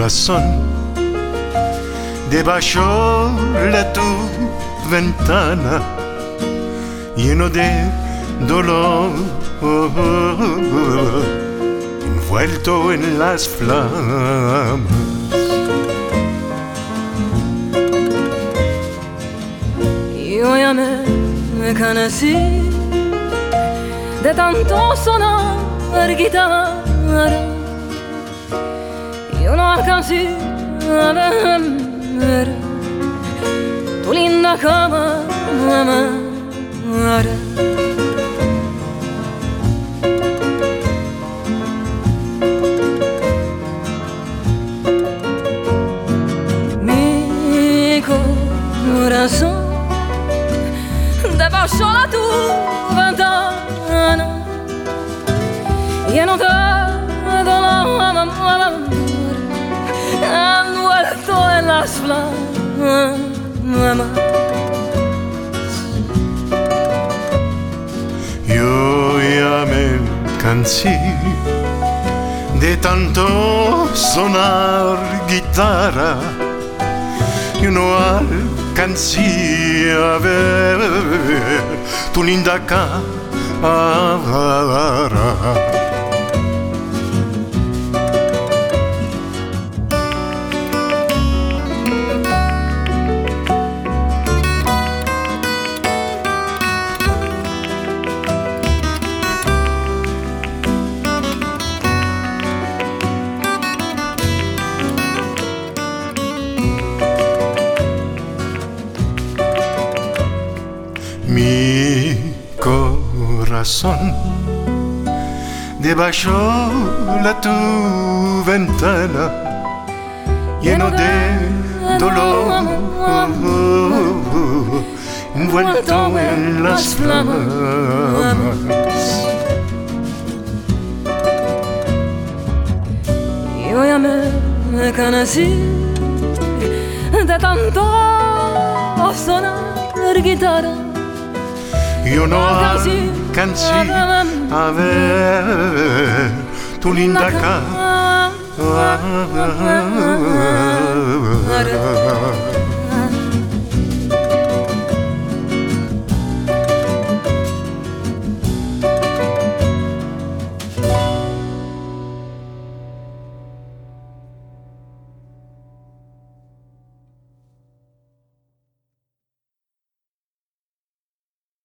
corazón debajo de tu ventana, lleno de dolor, envuelto en las flamas. Yo ya me cansé de tanto sonar guitarra. Yo no alcancé a ver tu linda cama, mi corazón debajo de tu ventana, lleno de dolor, envuelto en las flamas. Yo ya me cansé de tanto sonar guitarra, yo no alcancé a ver tu linda cara. Mi corazón debajo de tu ventana, lleno de dolor, envuelto en las flamas. Yo ya me cansé de tanto sonar guitarra. Yo no alcancé a ver tu linda cara.